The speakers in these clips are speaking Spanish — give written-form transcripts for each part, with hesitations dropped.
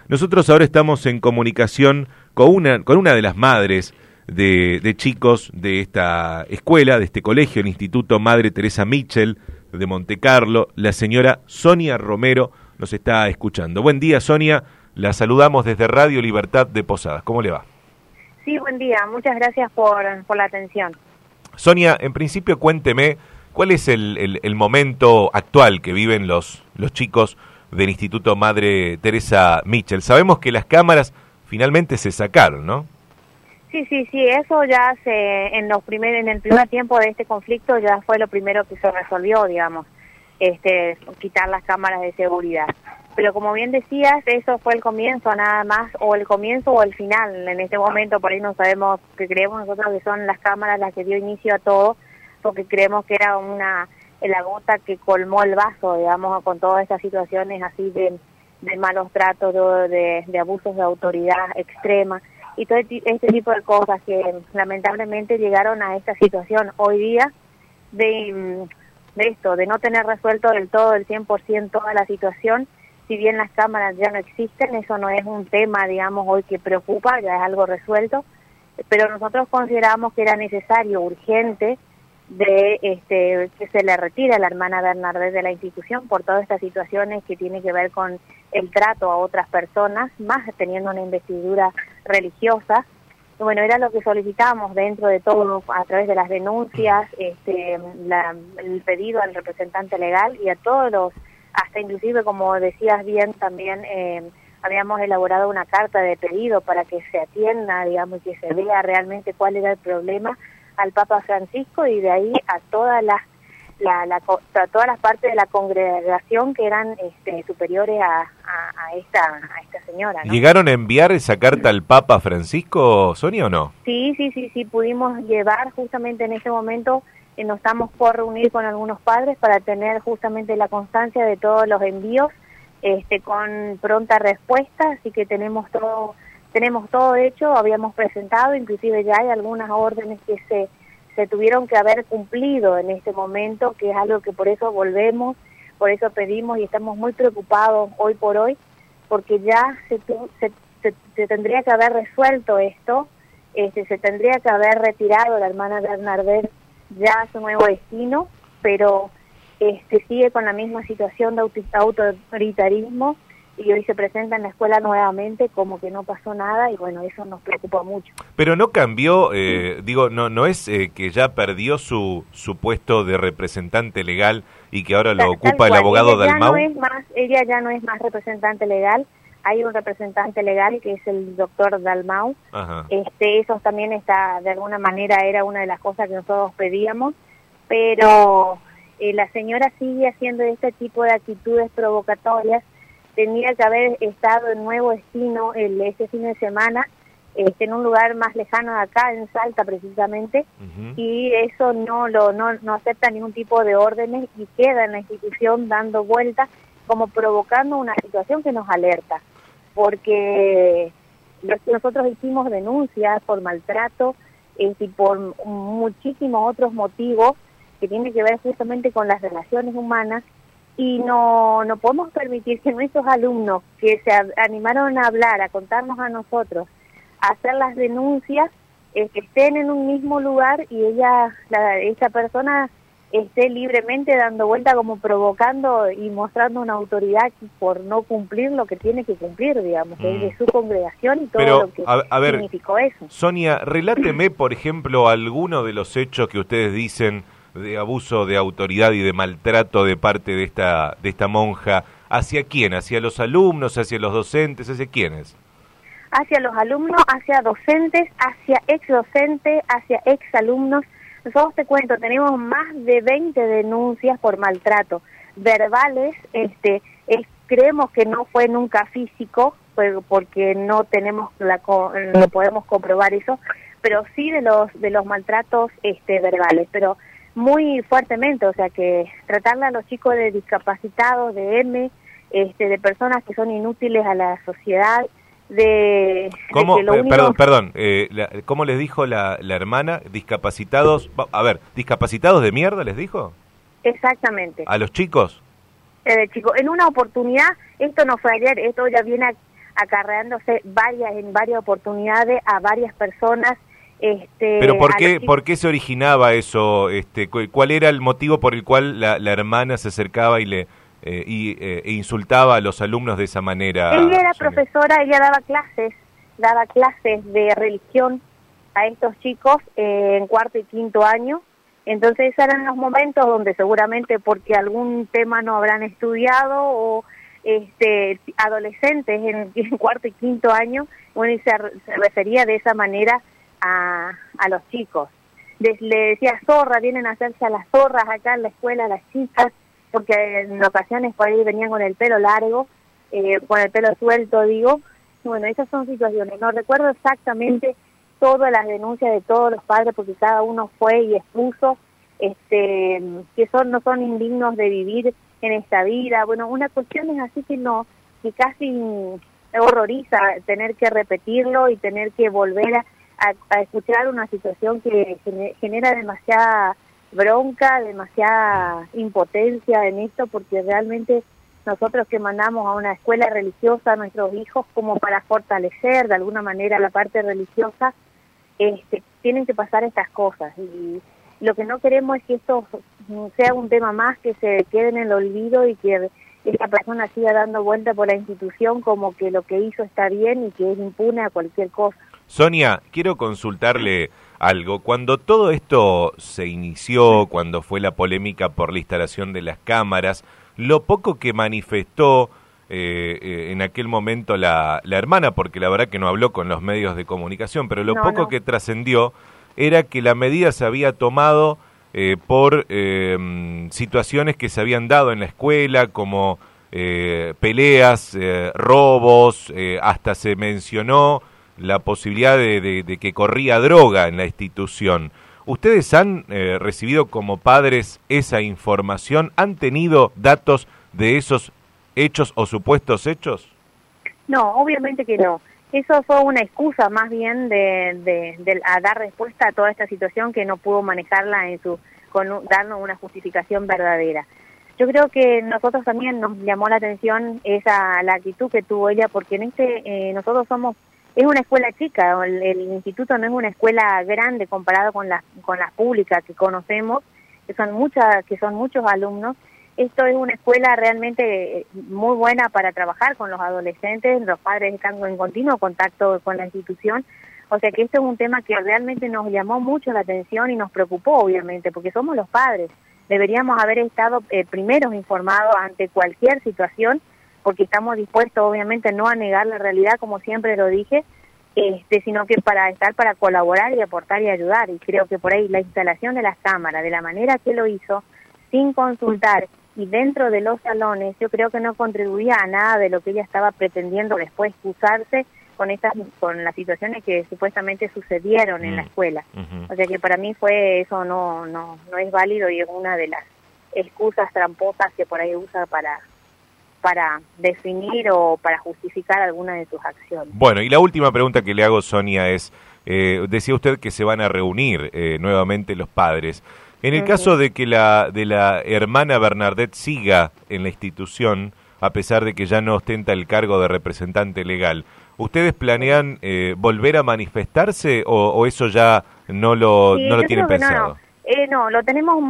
Nosotros ahora estamos en comunicación con una de las madres de chicos de esta escuela, de este colegio, el Instituto Madre Teresa Mitchell de Montecarlo. La señora Sonia Romero nos está escuchando. Buen día, Sonia. La saludamos desde Radio Libertad de Posadas. ¿Cómo le va? Sí, buen día. Muchas gracias por la atención. Sonia, en principio cuénteme, ¿cuál es el momento actual que viven los chicos del Instituto Madre Teresa Mitchell? Sabemos que las cámaras finalmente se sacaron, ¿no? Sí, eso ya en el primer tiempo de este conflicto ya fue lo primero que se resolvió, digamos, quitar las cámaras de seguridad. Pero como bien decías, eso fue el comienzo nada más, o el comienzo o el final. En este momento por ahí no sabemos, que creemos nosotros que son las cámaras las que dio inicio a todo, porque creemos que era la gota que colmó el vaso, digamos, con todas estas situaciones así de malos tratos, de abusos de autoridad extrema y todo este tipo de cosas que lamentablemente llegaron a esta situación hoy día de no tener resuelto del todo, el 100% toda la situación. Si bien las cámaras ya no existen, eso no es un tema, digamos, hoy que preocupa, ya es algo resuelto, pero nosotros consideramos que era necesario, urgente, que se le retire a la hermana Bernardette de la institución por todas estas situaciones que tienen que ver con el trato a otras personas, más teniendo una investidura religiosa. Y bueno, era lo que solicitábamos dentro de todo, a través de las denuncias, el pedido al representante legal y a todos los, hasta inclusive, como decías bien, también habíamos elaborado una carta de pedido para que se atienda, digamos, y que se vea realmente cuál era el problema al Papa Francisco y de ahí a todas las partes de la congregación que eran superiores a esta señora, ¿no? ¿Llegaron a enviar esa carta al Papa Francisco, Sonia, o no? Sí, pudimos llevar justamente en ese momento, nos estamos por reunir con algunos padres para tener justamente la constancia de todos los envíos con pronta respuesta, así que tenemos todo hecho, habíamos presentado, inclusive ya hay algunas órdenes que se tuvieron que haber cumplido en este momento, que es algo que por eso volvemos, por eso pedimos y estamos muy preocupados hoy por hoy, porque ya se tendría que haber resuelto esto, se tendría que haber retirado la hermana Bernardette ya a su nuevo destino, pero sigue con la misma situación de autoritarismo y hoy se presenta en la escuela nuevamente como que no pasó nada y bueno, eso nos preocupa mucho. Pero no cambió, no es que ya perdió su puesto de representante legal y que ahora lo ocupa el abogado Dalmau. Ella ya no es más representante legal, hay un representante legal que es el doctor Dalmau. Ajá. Eso también está, de alguna manera era una de las cosas que nosotros pedíamos, pero la señora sigue haciendo este tipo de actitudes provocatorias. Tenía que haber estado en nuevo destino este fin de semana, en un lugar más lejano de acá, en Salta precisamente, y eso no acepta ningún tipo de órdenes y queda en la institución dando vueltas, como provocando una situación que nos alerta, porque nosotros hicimos denuncias por maltrato y por muchísimos otros motivos que tienen que ver justamente con las relaciones humanas. Y no podemos permitir que nuestros alumnos que se animaron a hablar, a contarnos a nosotros, a hacer las denuncias, que estén en un mismo lugar y esa persona esté libremente dando vuelta como provocando y mostrando una autoridad por no cumplir lo que tiene que cumplir, digamos, que es de su congregación y todo lo que significó eso. Sonia, reláteme, por ejemplo, alguno de los hechos que ustedes dicen de abuso de autoridad y de maltrato de parte de esta monja. ¿Hacia quién? ¿Hacia los alumnos? ¿Hacia los docentes? ¿Hacia quiénes? Hacia los alumnos, hacia docentes, hacia exdocentes, hacia exalumnos. Nosotros, te cuento, tenemos más de 20 denuncias por maltrato verbales. Creemos que no fue nunca físico, porque no tenemos no podemos comprobar eso, pero sí de los maltratos verbales, pero muy fuertemente, o sea que tratarle a los chicos de discapacitados, de de personas que son inútiles a la sociedad, ¿Cómo? ¿Cómo les dijo la hermana? Discapacitados, discapacitados de mierda, ¿les dijo? Exactamente. ¿A los chicos? Chicos, en una oportunidad, esto no fue ayer, esto ya viene acarreándose en varias oportunidades a varias personas. Pero ¿por qué se originaba eso? ¿Cuál era el motivo por el cual la hermana se acercaba y e insultaba a los alumnos de esa manera? Ella era profesora, ella daba clases de religión a estos chicos en cuarto y quinto año. Entonces esos eran los momentos donde seguramente porque algún tema no habrán estudiado o adolescentes en cuarto y quinto año, bueno, y se refería de esa manera a los chicos. Le decía zorra, vienen a hacerse a las zorras acá en la escuela las chicas, porque en ocasiones por ahí venían con el pelo largo, con el pelo suelto, digo. Bueno, esas son situaciones. No recuerdo exactamente todas las denuncias de todos los padres, porque cada uno fue y expuso que no son indignos de vivir en esta vida. Bueno, una cuestión es así que casi horroriza tener que repetirlo y tener que volver a escuchar una situación que genera demasiada bronca, demasiada impotencia en esto, porque realmente nosotros que mandamos a una escuela religiosa a nuestros hijos como para fortalecer de alguna manera la parte religiosa, tienen que pasar estas cosas, y lo que no queremos es que esto sea un tema más que se quede en el olvido y que esta persona siga dando vuelta por la institución como que lo que hizo está bien y que es impune a cualquier cosa. Sonia, quiero consultarle algo. Cuando todo esto se inició, cuando fue la polémica por la instalación de las cámaras, lo poco que manifestó en aquel momento la hermana, porque la verdad que no habló con los medios de comunicación, pero lo poco que trascendió era que la medida se había tomado por situaciones que se habían dado en la escuela, como peleas, robos, hasta se mencionó la posibilidad de que corría droga en la institución. ¿Ustedes han recibido como padres esa información? ¿Han tenido datos de esos hechos o supuestos hechos? No, obviamente que no. Eso fue una excusa más bien a dar respuesta a toda esta situación que no pudo manejarla darnos una justificación verdadera. Yo creo que nosotros también nos llamó la atención la actitud que tuvo ella, porque nosotros es una escuela chica, el instituto no es una escuela grande comparado con las públicas que conocemos, que son muchos alumnos. Esto es una escuela realmente muy buena para trabajar con los adolescentes, los padres están en continuo contacto con la institución, o sea que esto es un tema que realmente nos llamó mucho la atención y nos preocupó, obviamente, porque somos los padres, deberíamos haber estado primeros informados ante cualquier situación, porque estamos dispuestos, obviamente, no a negar la realidad, como siempre lo dije, sino que para colaborar y aportar y ayudar. Y creo que por ahí la instalación de las cámaras, de la manera que lo hizo, sin consultar y dentro de los salones, yo creo que no contribuía a nada de lo que ella estaba pretendiendo después usarse con las situaciones que supuestamente sucedieron en la escuela. O sea que para mí eso no es válido y es una de las excusas tramposas que por ahí usa para definir o para justificar alguna de sus acciones. Bueno, y la última pregunta que le hago, Sonia, es, decía usted que se van a reunir nuevamente los padres. En el caso de que de la hermana Bernadette siga en la institución, a pesar de que ya no ostenta el cargo de representante legal, ¿ustedes planean volver a manifestarse o eso ya no lo tienen pensado? No, lo tenemos,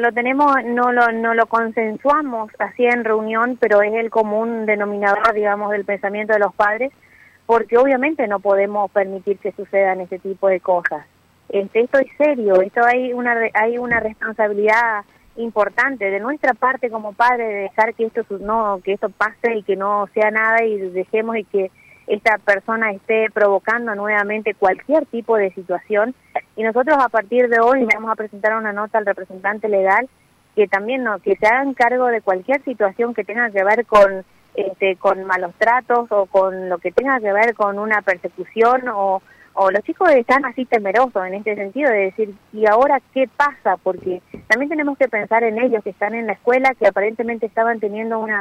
no lo consensuamos así en reunión, pero es el común denominador, digamos, del pensamiento de los padres, porque obviamente no podemos permitir que sucedan ese tipo de cosas. Esto es serio, hay una responsabilidad importante de nuestra parte como padres de dejar que esto pase y que no sea nada y dejemos y que esta persona esté provocando nuevamente cualquier tipo de situación. Y nosotros a partir de hoy vamos a presentar una nota al representante legal que también que se hagan cargo de cualquier situación que tenga que ver con malos tratos o con lo que tenga que ver con una persecución o los chicos están así temerosos en este sentido de decir, ¿y ahora qué pasa? Porque también tenemos que pensar en ellos que están en la escuela, que aparentemente estaban teniendo una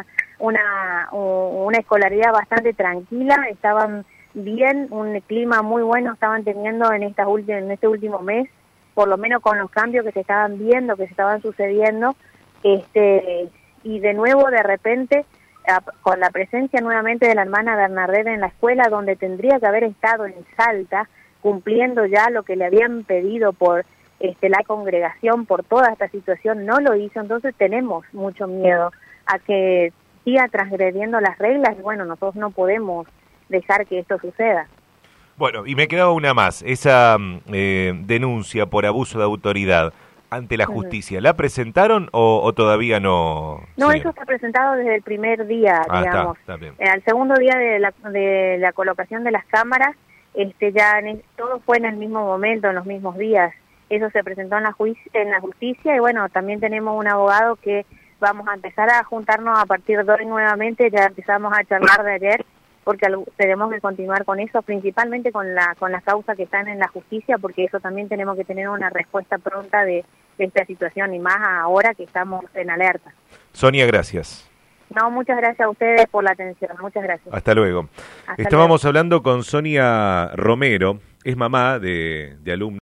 escolaridad bastante tranquila, estaban bien, un clima muy bueno estaban teniendo en este último mes, por lo menos con los cambios que se estaban viendo, que se estaban sucediendo, y de nuevo de repente con la presencia nuevamente de la hermana Bernadette en la escuela, donde tendría que haber estado en Salta, cumpliendo ya lo que le habían pedido por la congregación, por toda esta situación, no lo hizo. Entonces tenemos mucho miedo a que siga transgrediendo las reglas, y bueno, nosotros no podemos dejar que esto suceda. Bueno, y me quedaba una más, esa denuncia por abuso de autoridad ante la justicia, ¿la presentaron o todavía no? No, eso está presentado desde el primer día, digamos. Está bien. Al segundo día de la colocación de las cámaras, todo fue en el mismo momento, en los mismos días. Eso se presentó en la justicia, y bueno, también tenemos un abogado que vamos a empezar a juntarnos a partir de hoy nuevamente. Ya empezamos a charlar de ayer, porque tenemos que continuar con eso, principalmente con las causas que están en la justicia, porque eso también tenemos que tener una respuesta pronta de esta situación, y más ahora que estamos en alerta. Sonia, gracias. No, muchas gracias a ustedes por la atención, muchas gracias. Hasta luego. Estábamos hablando con Sonia Romero, es mamá de alumnos.